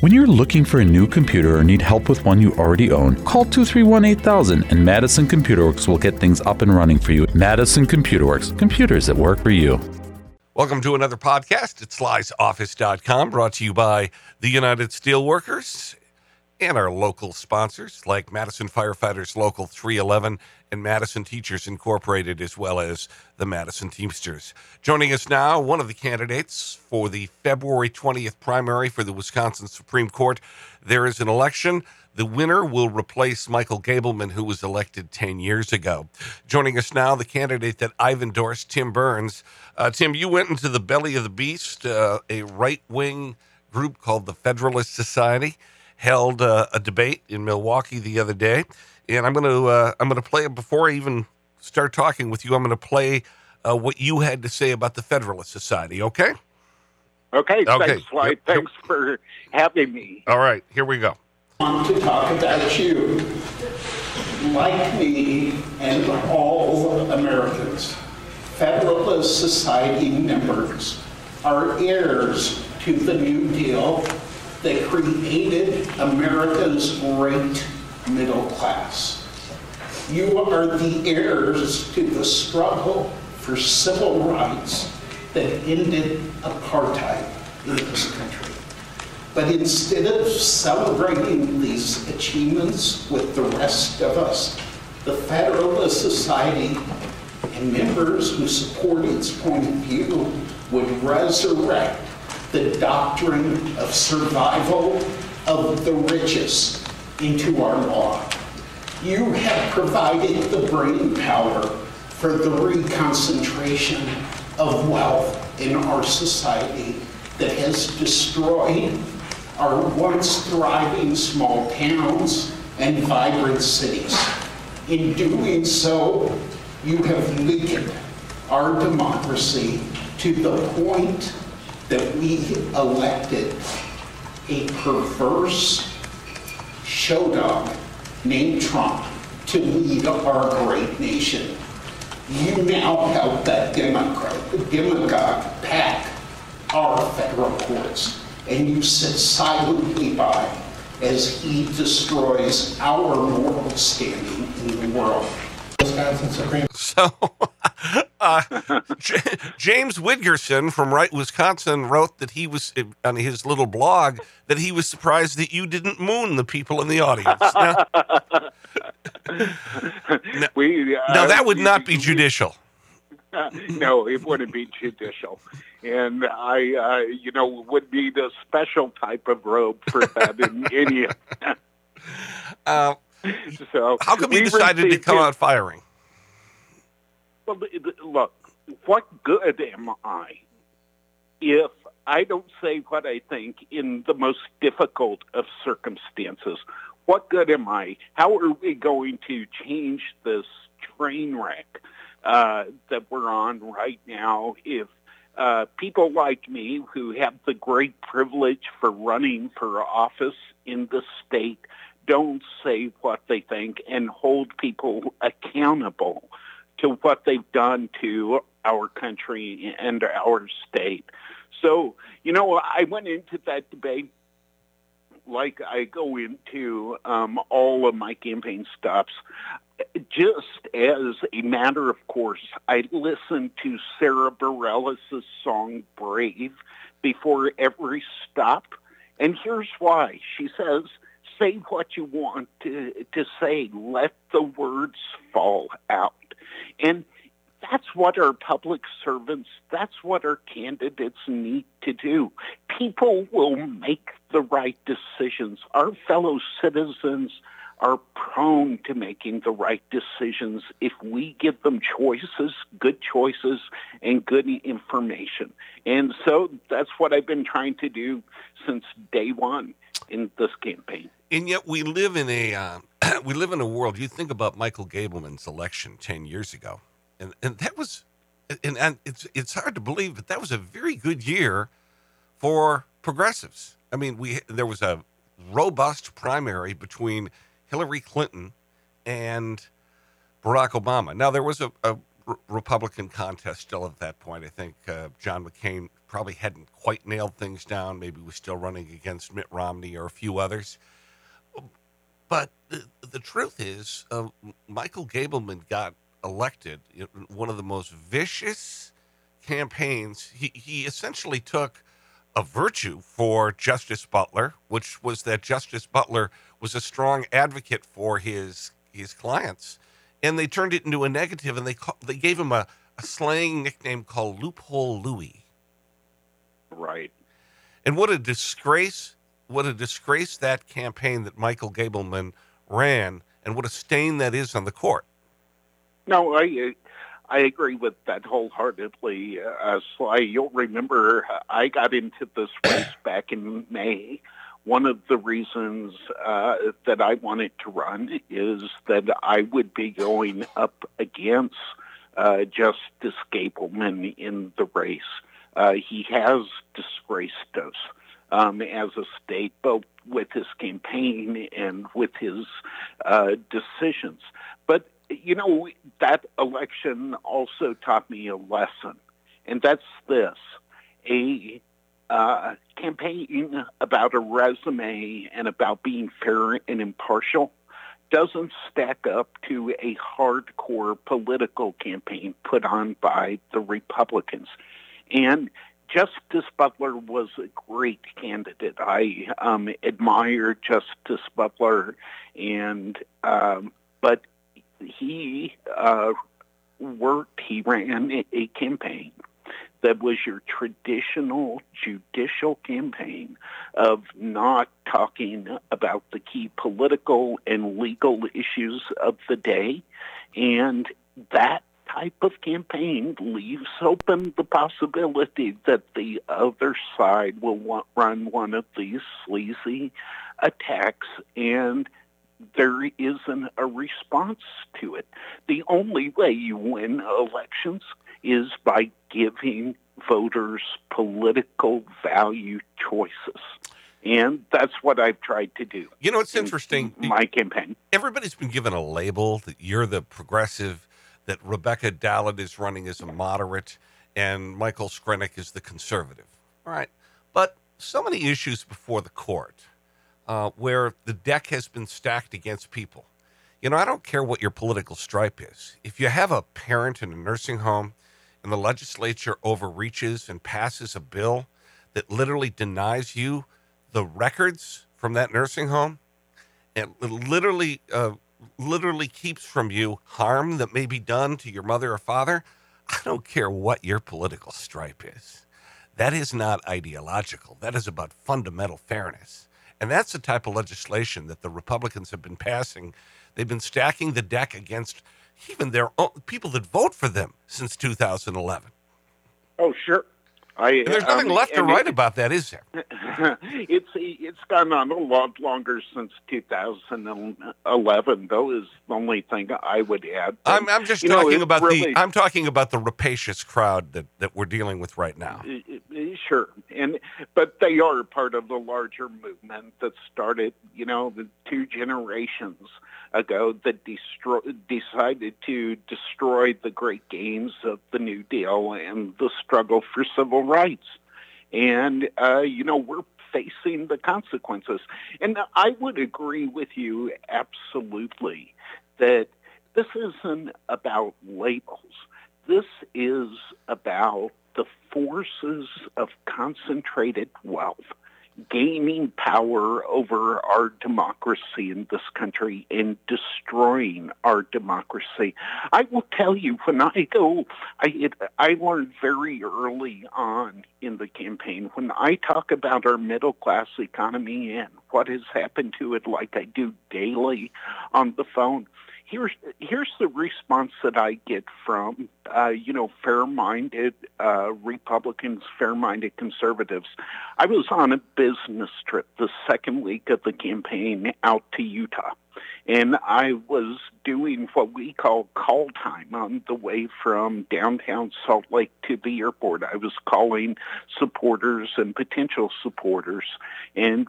When you're looking for a new computer or need help with one you already own, call 231-8000 and Madison Computer Works will get things up and running for you. Madison Computer Works, computers that work for you. Welcome to another podcast at Sly'sOffice.com, brought to you by the United Steelworkers and our local sponsors like Madison Firefighters Local 311 and Madison Teachers Incorporated, as well as the Madison Teamsters. Joining us now, one of the candidates for the February 20th primary for the Wisconsin Supreme Court. There is an election. The winner will replace Michael Gableman, who was elected 10 years ago. Joining us now, the candidate that I've endorsed, Tim Burns. Tim, you went into the belly of the beast, a right-wing group called the Federalist Society, held a debate in Milwaukee the other day, and I'm going to play it before I even start talking with you. I'm going to play what you had to say about the Federalist Society. Okay? Okay. Thanks, Sly. Thanks for having me. All right, here we go. I want to talk about you. Like me and all Americans, Federalist Society members are heirs to the New Deal that created America's great middle class. You are the heirs to the struggle for civil rights that ended apartheid in this country. But instead of celebrating these achievements with the rest of us, the Federalist Society and members who support its point of view would resurrect the doctrine of survival of the richest into our law. You have provided the brain power for the reconcentration of wealth in our society that has destroyed our once thriving small towns and vibrant cities. In doing so, you have weakened our democracy to the point that we elected a perverse showdog named Trump to lead our great nation. You now help that demagogue pack our federal courts, and you sit silently by as he destroys our moral standing in the world. Wisconsin Supreme. So, James Widgerson from Right Wisconsin wrote that he was, on his little blog, that he was surprised that you didn't moon the people in the audience. Now that would not be judicial. No, it wouldn't be judicial. And I, would need a special type of robe for that in any event. So how come you decided to come out firing? Well, look, what good am I if I don't say what I think in the most difficult of circumstances? What good am I? How are we going to change this train wreck that we're on right now if people like me who have the great privilege for running for office in the state don't say what they think and hold people accountable to what they've done to our country and our state? So, I went into that debate like I go into all of my campaign stops. Just as a matter of course, I listened to Sarah Bareilles' song Brave before every stop. And here's why. She says, say what you want to say. Let the words fall out. And that's what our public servants, that's what our candidates need to do. People will make the right decisions. Our fellow citizens are prone to making the right decisions if we give them choices, and good information. And so that's what I've been trying to do since day one in this campaign. And yet we live in a world. You think about Michael Gableman's election 10 years ago, and that was, and it's hard to believe, but that was a very good year for progressives. I mean, there was a robust primary between Hillary Clinton and Barack Obama. Now, there was a Republican contest still at that point. I think John McCain probably hadn't quite nailed things down. Maybe was still running against Mitt Romney or a few others. But the truth is, Michael Gableman got elected in one of the most vicious campaigns. He essentially took a virtue for Justice Butler, which was that Justice Butler was a strong advocate for his clients, and they turned it into a negative, and they gave him a slang nickname called Loophole Louie. Right. And what a disgrace that campaign that Michael Gableman ran, and what a stain that is on the court. No, I agree with that wholeheartedly. Sly, you'll remember I got into this race back in May. One of the reasons that I wanted to run is that I would be going up against Justice Gableman in the race. He has disgraced us as a state, both with his campaign and with his decisions. But, you know, that election also taught me a lesson, and that's this. A campaign about a resume and about being fair and impartial doesn't stack up to a hardcore political campaign put on by the Republicans. And Justice Butler was a great candidate. I admire Justice Butler, and but he ran a campaign that was your traditional judicial campaign of not talking about the key political and legal issues of the day. And that type of campaign leaves open the possibility that the other side will run one of these sleazy attacks, and there isn't a response to it. The only way you win elections is by giving voters political value choices. And that's what I've tried to do. You know, it's interesting. My campaign. Everybody's been given a label that you're the progressive, that Rebecca Dallin is running as a moderate, and Michael Skrinick is the conservative. All right. But so many issues before the court where the deck has been stacked against people. You know, I don't care what your political stripe is. If you have a parent in a nursing home and the legislature overreaches and passes a bill that literally denies you the records from that nursing home, and literally keeps from you harm that may be done to your mother or father, I don't care what your political stripe is. That is not ideological. That is about fundamental fairness. And that's the type of legislation that the Republicans have been passing. They've been stacking the deck against even their own people that vote for them since 2011. Oh, sure. And there's nothing left or right about that, is there? It's gone on a lot longer since 2011. Though is the only thing I would add. I'm just talking about I'm talking about the rapacious crowd that we're dealing with right now. Sure, but they are part of the larger movement that started, 2 generations ago that decided to destroy the great gains of the New Deal and the struggle for civil rights. And, we're facing the consequences. And I would agree with you absolutely that this isn't about labels. This is about the forces of concentrated wealth gaining power over our democracy in this country and destroying our democracy. I will tell you, when I learned very early on in the campaign, when I talk about our middle class economy and what has happened to it, like I do daily on the phone, Here's the response that I get from, fair-minded Republicans, fair-minded conservatives. I was on a business trip the second week of the campaign out to Utah, and I was doing what we call call time on the way from downtown Salt Lake to the airport. I was calling supporters and potential supporters and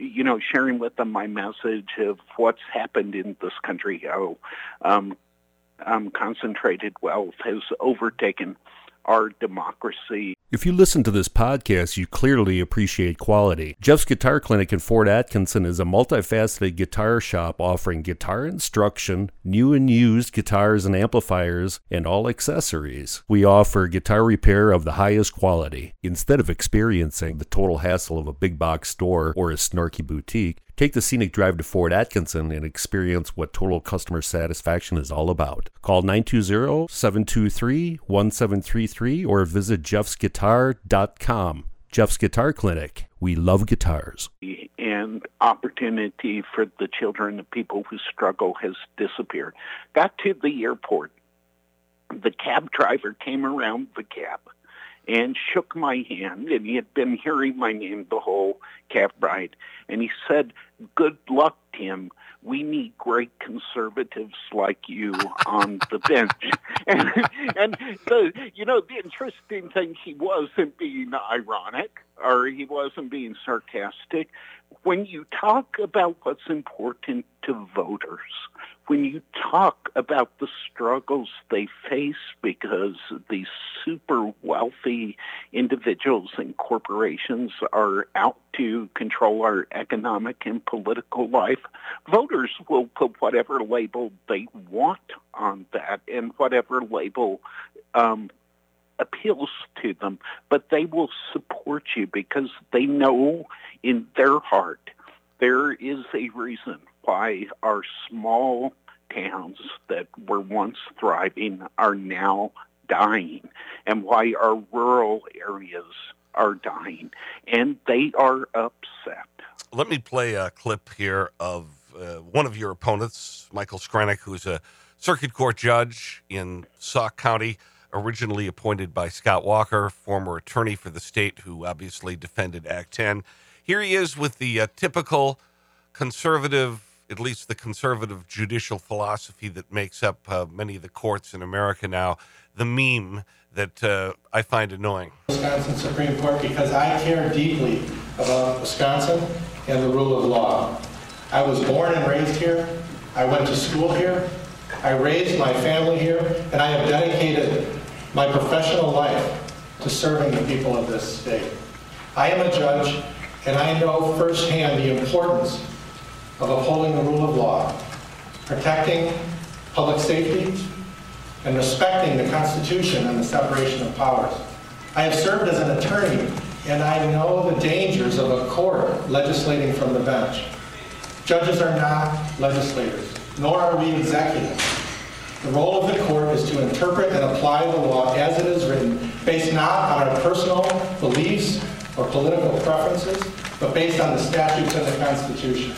sharing with them my message of what's happened in this country, how concentrated wealth has overtaken our democracy. If you listen to this podcast, you clearly appreciate quality. Jeff's Guitar Clinic in Fort Atkinson is a multifaceted guitar shop offering guitar instruction, new and used guitars and amplifiers, and all accessories. We offer guitar repair of the highest quality. Instead of experiencing the total hassle of a big box store or a snarky boutique, take the scenic drive to Fort Atkinson and experience what total customer satisfaction is all about. Call 920-723-1733 or visit jeffsguitar.com. Jeff's Guitar Clinic. We love guitars. And opportunity for the children of people who struggle has disappeared. Got to the airport. The cab driver came around the cab and shook my hand, and he had been hearing my name the whole cab ride. And he said, "Good luck, Tim. We need great conservatives like you on the bench." And the interesting thing, he wasn't being ironic or he wasn't being sarcastic. When you talk about what's important to voters, when you talk about the struggles they face because these super wealthy individuals and corporations are out to control our economic and political life, voters will put whatever label they want on that and whatever label appeals to them, but they will support you because they know in their heart there is a reason why our small towns that were once thriving are now dying, and why our rural areas are dying, and they are upset. Let me play a clip here of one of your opponents, Michael Skrenick, who's a circuit court judge in Sauk County, originally appointed by Scott Walker, former attorney for the state, who obviously defended Act 10. Here he is with the typical conservative, at least the conservative judicial philosophy that makes up many of the courts in America now, the meme that I find annoying. Wisconsin Supreme Court, because I care deeply about Wisconsin and the rule of law. I was born and raised here. I went to school here. I raised my family here, and I have dedicated my professional life to serving the people of this state. I am a judge, and I know firsthand the importance of upholding the rule of law, protecting public safety, and respecting the Constitution and the separation of powers. I have served as an attorney, and I know the dangers of a court legislating from the bench. Judges are not legislators, nor are we executives. The role of the court is to interpret and apply the law as it is written, based not on our personal beliefs or political preferences, but based on the statutes and the Constitution.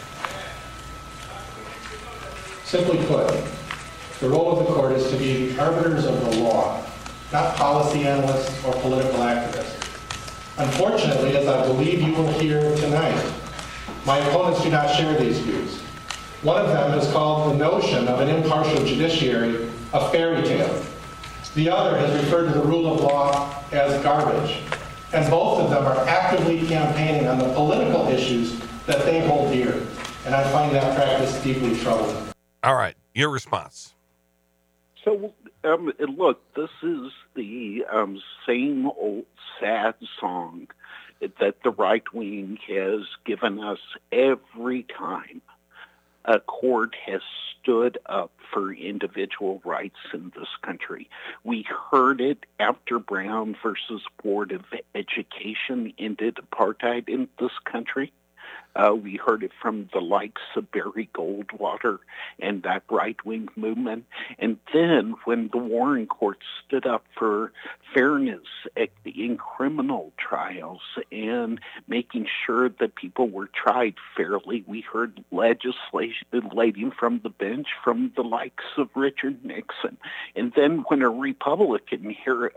Simply put, the role of the court is to be the arbiters of the law, not policy analysts or political activists. Unfortunately, as I believe you will hear tonight, my opponents do not share these views. One of them has called the notion of an impartial judiciary a fairy tale. The other has referred to the rule of law as garbage. And both of them are actively campaigning on the political issues that they hold dear. And I find that practice deeply troubling. All right, your response. So, look, this is the same old sad song that the right wing has given us every time a court has stood up for individual rights in this country. We heard it after Brown versus Board of Education ended apartheid in this country. We heard it from the likes of Barry Goldwater and that right-wing movement. And then when the Warren Court stood up for fairness in criminal trials and making sure that people were tried fairly, we heard legislating from the bench from the likes of Richard Nixon. And then when a Republican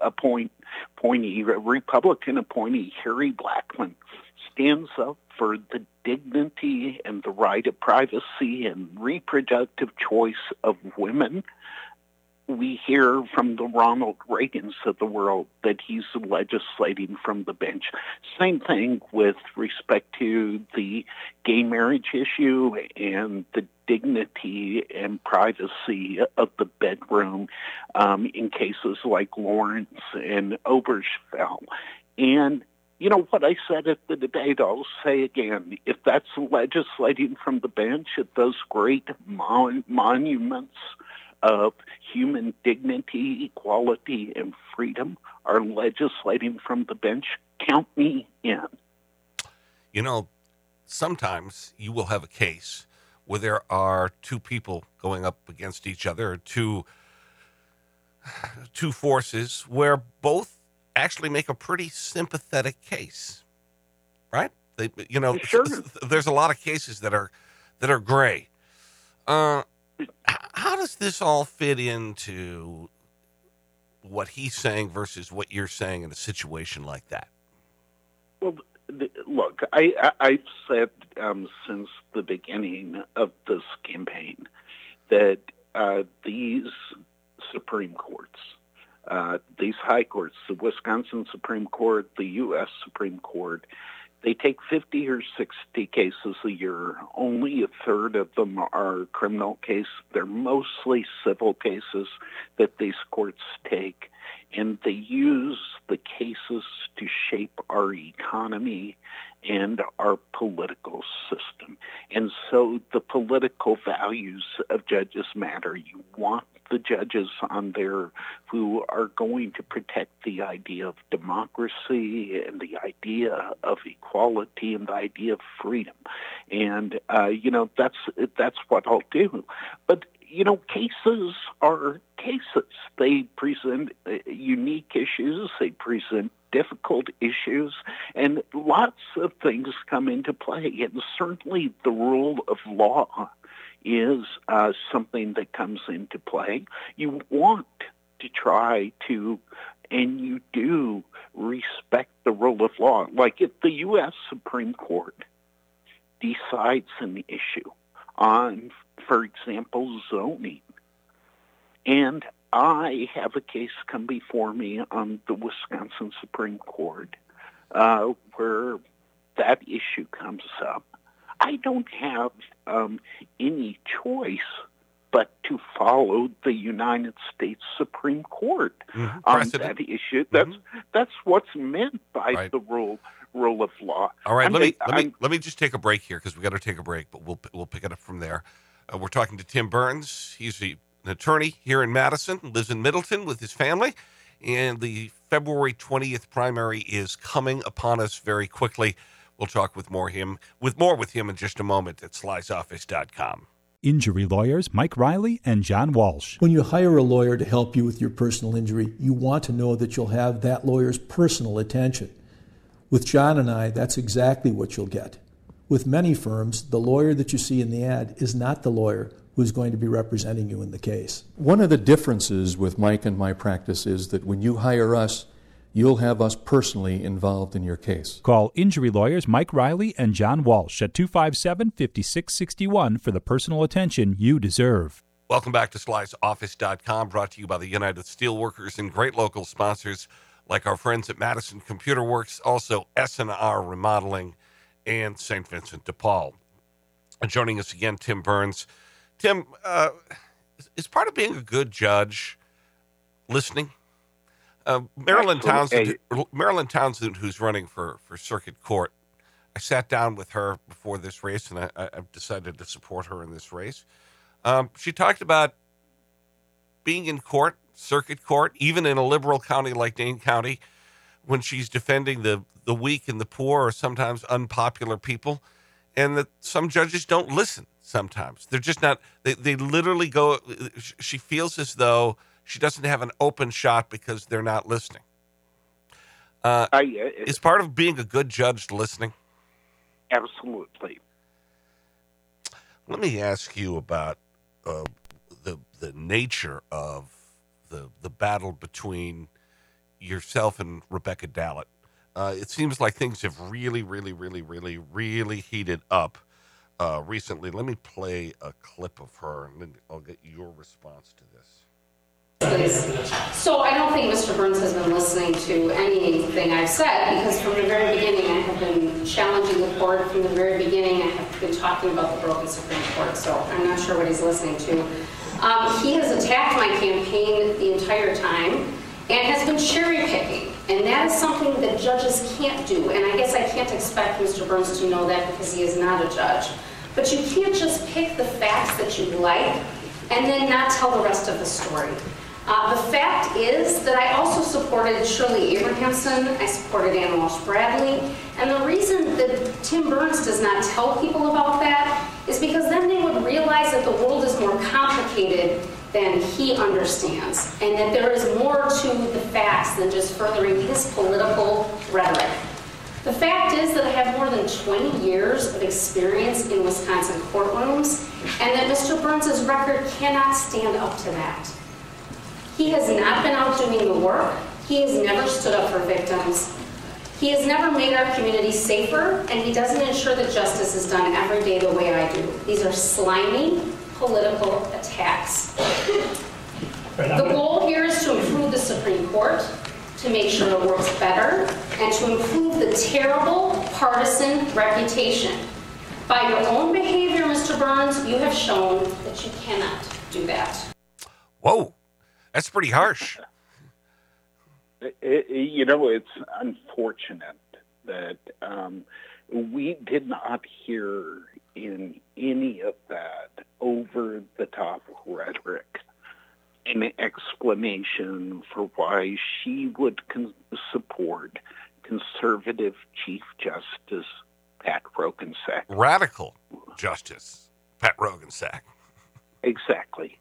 appointee, Harry Blackmun, stands up for the dignity and the right of privacy and reproductive choice of women, we hear from the Ronald Reagans of the world that he's legislating from the bench. Same thing with respect to the gay marriage issue and the dignity and privacy of the bedroom in cases like Lawrence and Obergefell. And you know what I said at the debate, I'll say again. If that's legislating from the bench, if those great monuments of human dignity, equality, and freedom are legislating from the bench, count me in. You know, sometimes you will have a case where there are two people going up against each other, two forces where both actually make a pretty sympathetic case, right? They, you know, Sure. There's a lot of cases that are gray. How does this all fit into what he's saying versus what you're saying in a situation like that? Well, look, I've said since the beginning of this campaign that these Supreme Courts, these high courts, the Wisconsin Supreme Court, the U.S. Supreme Court, they take 50 or 60 cases a year. Only a third of them are criminal cases. They're mostly civil cases that these courts take, and they use the cases to shape our economy and our political system. And so the political values of judges matter. You want the judges on there who are going to protect the idea of democracy and the idea of equality and the idea of freedom. And, that's what I'll do. But, cases are cases. They present unique issues. They present difficult issues, and lots of things come into play. And certainly the rule of law is something that comes into play. You want to try to, and you do, respect the rule of law. Like if the U.S. Supreme Court decides an issue on, for example, zoning, and I have a case come before me on the Wisconsin Supreme Court where that issue comes up, I don't have any choice but to follow the United States Supreme Court on that issue. That's what's meant by the rule of law. All right, let me just take a break here because we got to take a break, but we'll pick it up from there. We're talking to Tim Burns. He's an attorney here in Madison, lives in Middleton with his family, and the February 20th primary is coming upon us very quickly. We'll talk with more with him in just a moment at slysoffice.com. Injury lawyers Mike Riley and John Walsh. When you hire a lawyer to help you with your personal injury, you want to know that you'll have that lawyer's personal attention. With John and I, that's exactly what you'll get. With many firms, the lawyer that you see in the ad is not the lawyer who's going to be representing you in the case. One of the differences with Mike and my practice is that when you hire us, you'll have us personally involved in your case. Call injury lawyers Mike Riley and John Walsh at 257-5661 for the personal attention you deserve. Welcome back to slysoffice.com, brought to you by the United Steelworkers and great local sponsors like our friends at Madison Computer Works, also S&R Remodeling, and St. Vincent de Paul. And joining us again, Tim Burns. Tim, is part of being a good judge listening? Marilyn Townsend, who's running for circuit court, I sat down with her before this race, and I've decided to support her in this race. She talked about being in court, circuit court, even in a liberal county like Dane County, when she's defending the weak and the poor or sometimes unpopular people, and that some judges don't listen sometimes. They're just not, they literally go, she feels as though she doesn't have an open shot because they're not listening. Is part of being a good judge listening? Absolutely. Let me ask you about the nature of the battle between yourself and Rebecca Dallett. It seems like things have really, really, really, really, really heated up recently. Let me play a clip of her, and then I'll get your response to this. please. So I don't think Mr. Burns has been listening to anything I've said, because from the very beginning I have been challenging the court. From the very beginning I have been talking about the broken Supreme Court, so I'm not sure what he's listening to. He has attacked my campaign the entire time and has been cherry picking, and that is something that judges can't do, and I guess I can't expect Mr. Burns to know that because he is not a judge. But you can't just pick the facts that you like and then not tell the rest of the story. The fact is that I also supported Shirley Abrahamson, I supported Ann Walsh Bradley, and the reason that Tim Burns does not tell people about that is because then they would realize that the world is more complicated than he understands, and that there is more to the facts than just furthering his political rhetoric. The fact is that I have more than 20 years of experience in Wisconsin courtrooms, and that Mr. Burns' record cannot stand up to that. He has not been out doing the work. He has never stood up for victims. He has never made our community safer, and he doesn't ensure that justice is done every day the way I do. These are slimy political attacks. The goal here is to improve the Supreme Court, to make sure it works better, and to improve the terrible partisan reputation. By your own behavior, Mr. Burns, you have shown that you cannot do that. Whoa, that's pretty harsh. It's unfortunate that we did not hear in any of that over-the-top rhetoric an explanation for why she would support conservative Chief Justice Pat Roggensack. Radical Justice Pat Roggensack. Exactly.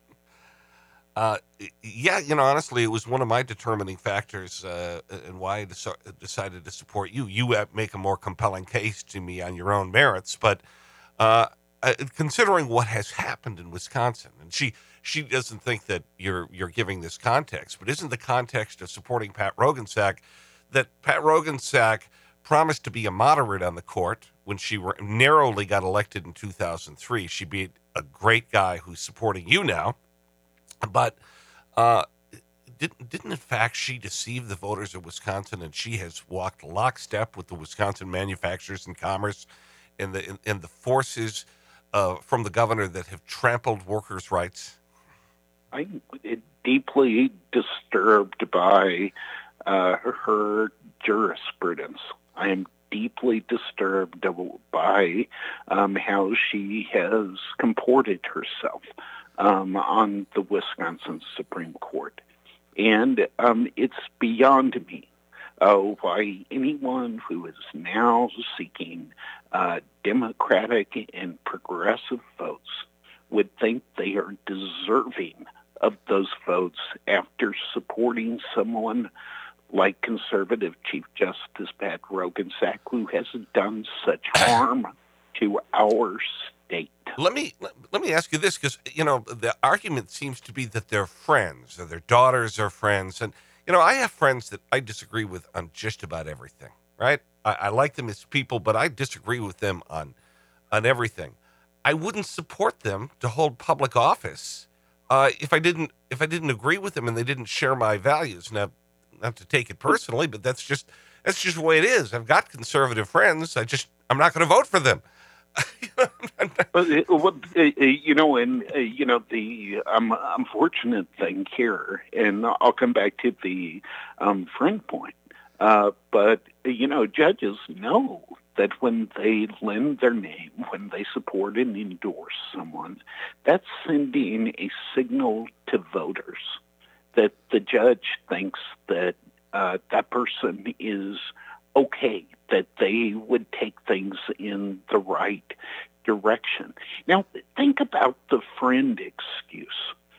Honestly, it was one of my determining factors in why I decided to support you. You make a more compelling case to me on your own merits, but considering what has happened in Wisconsin, and she doesn't think that you're giving this context, but isn't the context of supporting Pat Roggensack that Pat Roggensack promised to be a moderate on the court when she narrowly got elected in 2003. She beat a great guy who's supporting you now, but didn't in fact she deceive the voters of Wisconsin, and she has walked lockstep with the Wisconsin manufacturers and commerce and the forces from the governor that have trampled workers' rights? I'm deeply disturbed by her jurisprudence. I am deeply disturbed by how she has comported herself on the Wisconsin Supreme Court. And it's beyond me why anyone who is now seeking Democratic and progressive votes would think they are deserving of those votes after supporting someone like conservative Chief Justice Pat Roggensack, who has done such harm to our state. Let me ask you this, because the argument seems to be that they're friends, or their daughters are friends, and I have friends that I disagree with on just about everything. Right? I like them as people, but I disagree with them on everything. I wouldn't support them to hold public office if I didn't agree with them and they didn't share my values. Now, not to take it personally, but that's just the way it is. I've got conservative friends. I'm not going to vote for them. The unfortunate thing here, and I'll come back to the friend point, but judges know that when they lend their name, when they support and endorse someone, that's sending a signal to voters that the judge thinks that that person is okay, that they would take things in the right direction. Now, think about the friend excuse,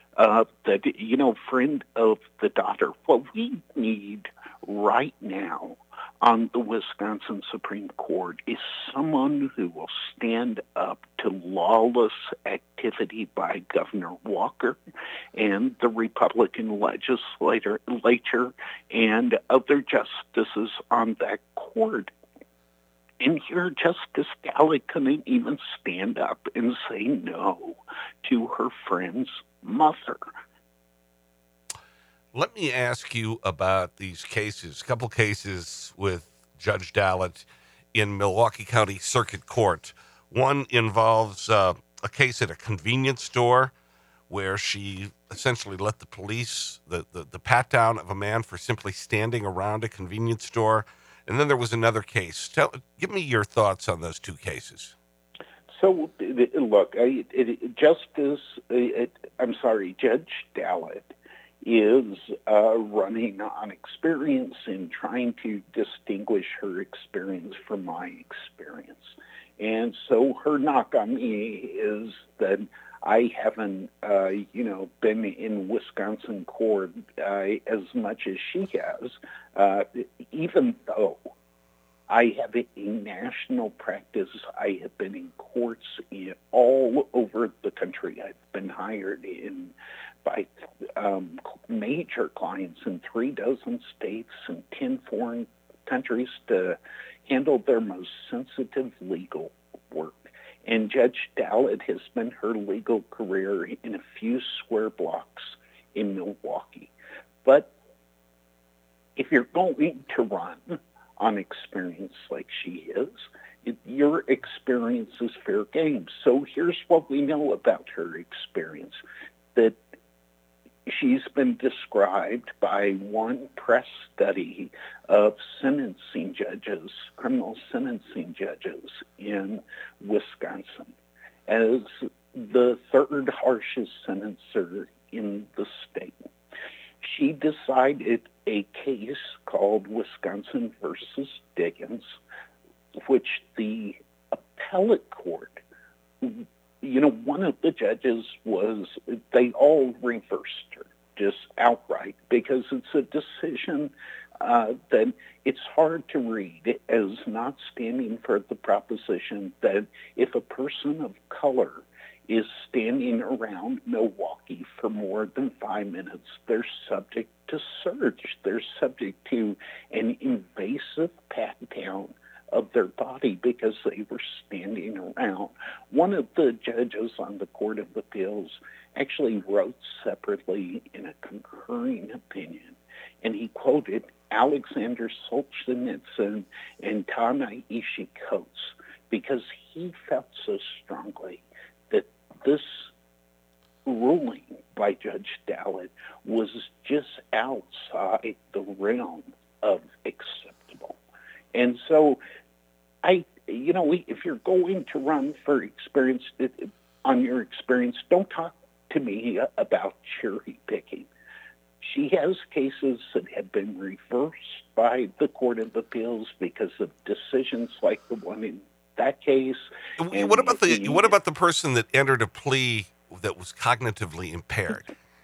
friend of the daughter. What we need right now on the Wisconsin Supreme Court is someone who will stand up to lawless activity by Governor Walker and the Republican legislature and other justices on that court. And here, Justice Gallagher couldn't even stand up and say no to her friend's mother. Let me ask you about these cases, a couple cases with Judge Dalit in Milwaukee County Circuit Court. One involves a case at a convenience store where she essentially let the police, the pat down of a man for simply standing around a convenience store. And then there was another case. Give me your thoughts on those two cases. So, look, Judge Dalit is running on experience in trying to distinguish her experience from my experience. And so her knock on me is that I haven't, been in Wisconsin court as much as she has, even though I have a national practice. I have been in courts all over the country. I've been hired by major clients in 36 states and 10 foreign countries to handle their most sensitive legal work. And Judge Dalit has spent her legal career in a few square blocks in Milwaukee. But if you're going to run on experience like she is, your experience is fair game. So here's what we know about her experience, that she's been described by one press study of sentencing judges, criminal sentencing judges in Wisconsin, as the third harshest sentencer in the state. She decided a case called Wisconsin versus Diggins, which the appellate court, one of the judges they all reversed her just outright because it's a decision that it's hard to read as not standing for the proposition that if a person of color is standing around Milwaukee for more than 5 minutes, they're subject to search. They're subject to an invasive pat-down of their body because they were standing around. One of the judges on the Court of Appeals actually wrote separately in a concurring opinion, and he quoted Alexander Solzhenitsyn and Ta-Nehisi Coates because he felt so strongly that this ruling by Judge Dalit was just outside the realm of acceptable. And so if you're going to run for experience, on your experience, don't talk to me about cherry picking. She has cases that have been reversed by the Court of Appeals because of decisions like the one in that case. What about the person that entered a plea that was cognitively impaired?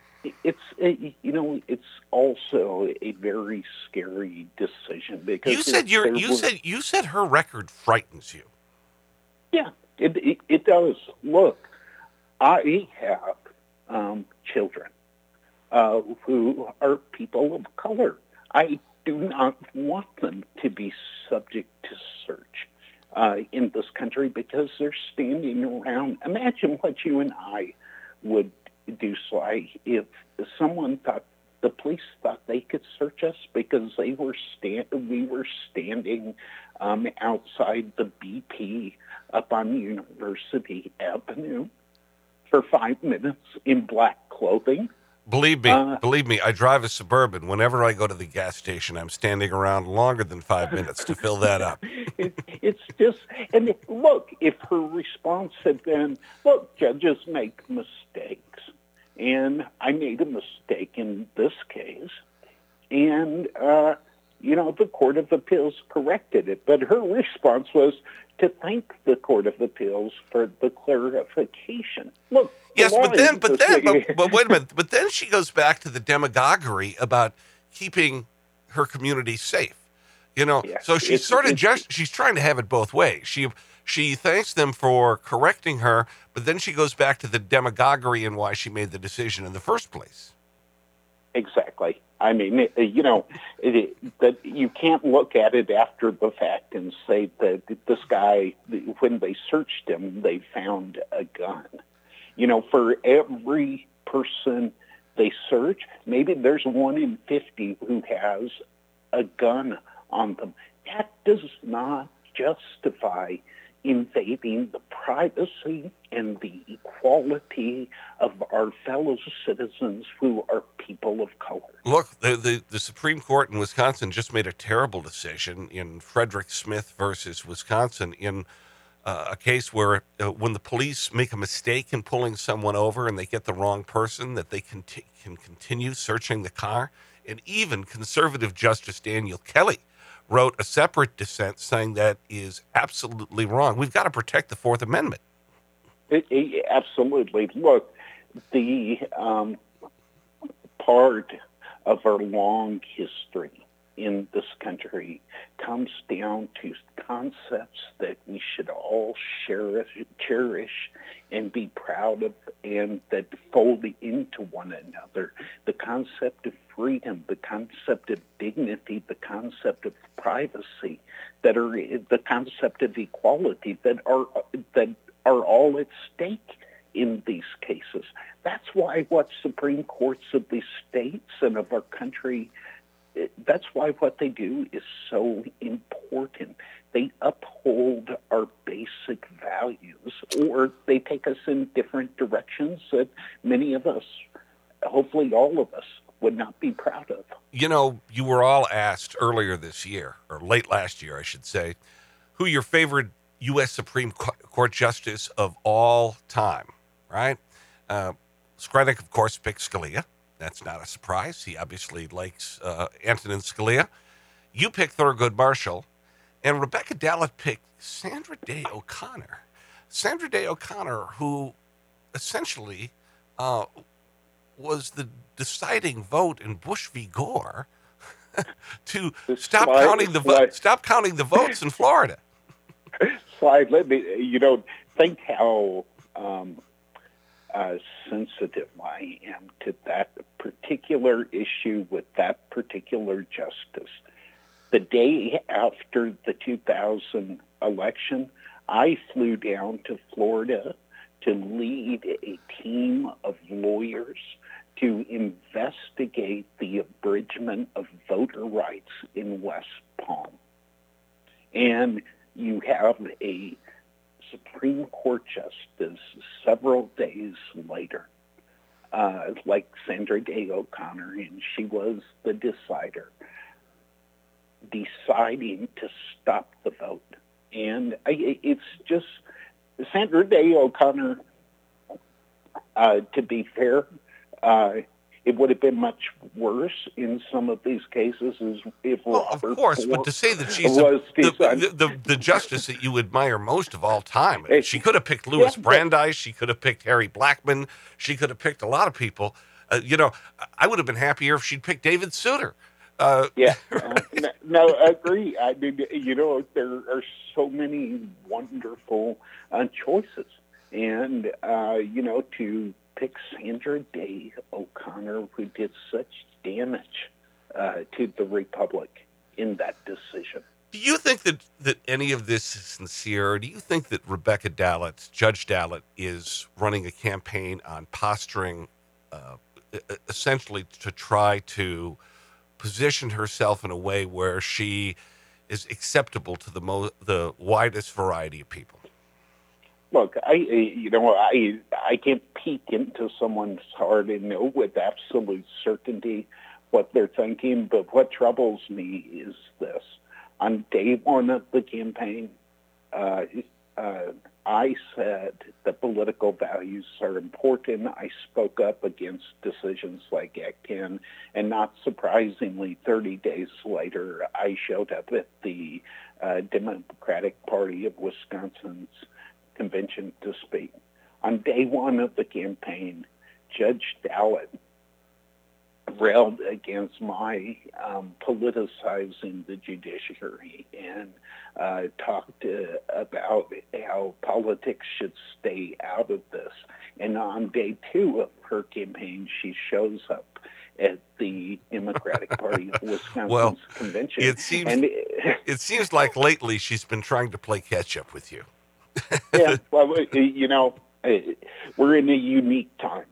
It's also a very scary decision because you said her record frightens you. Yeah, it does. Look, I have children who are people of color. I do not want them to be subject to search in this country because they're standing around. Imagine what you and I would do, Sly, if the police thought they could search us because we were standing outside the BP up on University Avenue for 5 minutes in black clothing. Believe me, I drive a Suburban. Whenever I go to the gas station, I'm standing around longer than 5 minutes to fill that up. It's just, and look, if her response had been, look, judges make mistakes, and I made a mistake in this case, and, the Court of Appeals corrected it, but her response was to thank the Court of Appeals for the clarification. Look, yes, but wait a minute. But then she goes back to the demagoguery about keeping her community safe. So she's she's trying to have it both ways. She thanks them for correcting her, but then she goes back to the demagoguery and why she made the decision in the first place. Exactly. I mean, that you can't look at it after the fact and say that this guy, when they searched him, they found a gun. For every person They search. Maybe there's 1 in 50 who has a gun on them. That does not justify invading the privacy and the equality of our fellow citizens who are people of color. Look, the Supreme Court in Wisconsin just made a terrible decision in Frederick Smith versus Wisconsin in a case where when the police make a mistake in pulling someone over and they get the wrong person, that they can continue searching the car. And even conservative Justice Daniel Kelly wrote a separate dissent saying that is absolutely wrong. We've got to protect the Fourth Amendment. Absolutely. Look, the part of our long history in this country comes down to concepts that we should all cherish and be proud of, and that fold into one another. The concept of freedom, the concept of dignity, the concept of privacy, that are the concept of equality, that are all at stake in these cases. That's why what Supreme Courts of the states and of our country, that's why what they do is so important. They uphold our basic values, or they take us in different directions that many of us, hopefully all of us, would not be proud of. You know, you were all asked earlier this year, or late last year, I should say, who your favorite U.S. Supreme Court justice of all time, right? Skrenik, of course, picked Scalia. That's not a surprise. He obviously likes Antonin Scalia. You picked Thurgood Marshall, and Rebecca Dallet picked Sandra Day O'Connor. Sandra Day O'Connor, who essentially was the deciding vote in Bush v. Gore to stop counting the votes in Florida. Slide, let me, think how sensitive I am to that particular issue with that particular justice. The day after the 2000 election, I flew down to Florida to lead a team of lawyers to investigate the abridgment of voter rights in West Palm. And you have a Supreme Court justice several days later, like Sandra Day O'Connor, and she was the decider, deciding to stop the vote. And it's just, Sandra Day O'Connor, to be fair, it would have been much worse in some of these cases if Robert of course, Ford but to say that she's the justice that you admire most of all time. She could have picked Louis Brandeis. She could have picked Harry Blackmun. She could have picked a lot of people. I would have been happier if she'd picked David Souter. No, I agree. I mean, there are so many wonderful choices. And, to pick Sandra Day O'Connor, who did such damage to the Republic in that decision. Do you think that any of this is sincere? Or do you think that Rebecca Dallet, Judge Dallet, is running a campaign on posturing essentially to try to position herself in a way where she is acceptable to the widest variety of people? Look, I can't peek into someone's heart and know with absolute certainty what they're thinking, but what troubles me is this. On day one of the campaign, I said that political values are important. I spoke up against decisions like Act 10, and not surprisingly, 30 days later, I showed up at the Democratic Party of Wisconsin's convention to speak. On day one of the campaign, Judge Dallet railed against my politicizing the judiciary and talked about how politics should stay out of this. And on day two of her campaign, she shows up at the Democratic Party of Wisconsin's convention. It seems like lately she's been trying to play catch up with you. Yeah, well, we're in a unique time.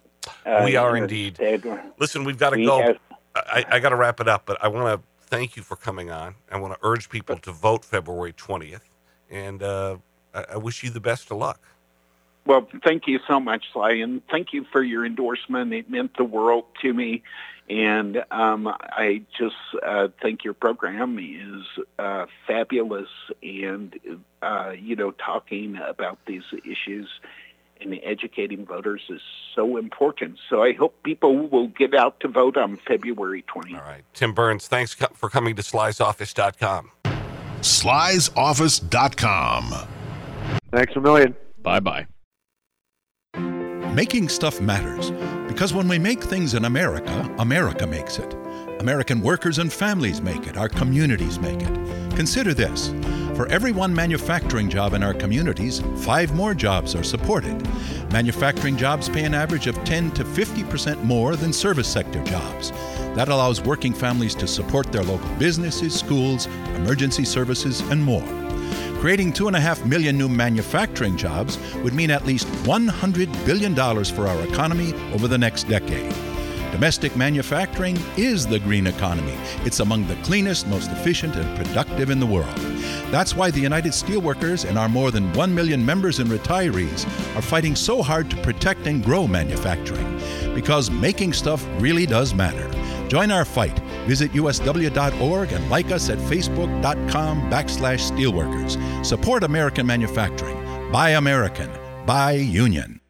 We are indeed. Listen, we've got to go. I got to wrap it up, but I want to thank you for coming on. I want to urge people to vote February 20th, and I wish you the best of luck. Well, thank you so much, Sly, and thank you for your endorsement. It meant the world to me, and I just think your program is fabulous, and, talking about these issues and educating voters is so important. So I hope people will get out to vote on February 20th. All right. Tim Burns, thanks for coming to slysoffice.com. slysoffice.com. Thanks a million. Bye-bye. Making stuff matters because when we make things in America, America makes it. American workers and families make it. Our communities make it. Consider this. For every one manufacturing job in our communities, 5 more jobs are supported. Manufacturing jobs pay an average of 10 to 50% more than service sector jobs. That allows working families to support their local businesses, schools, emergency services, and more. Creating 2.5 million new manufacturing jobs would mean at least $100 billion for our economy over the next decade. Domestic manufacturing is the green economy. It's among the cleanest, most efficient, and productive in the world. That's why the United Steelworkers and our more than 1 million members and retirees are fighting so hard to protect and grow manufacturing. Because making stuff really does matter. Join our fight. Visit usw.org and like us at facebook.com/steelworkers. Support American manufacturing. Buy American. Buy Union.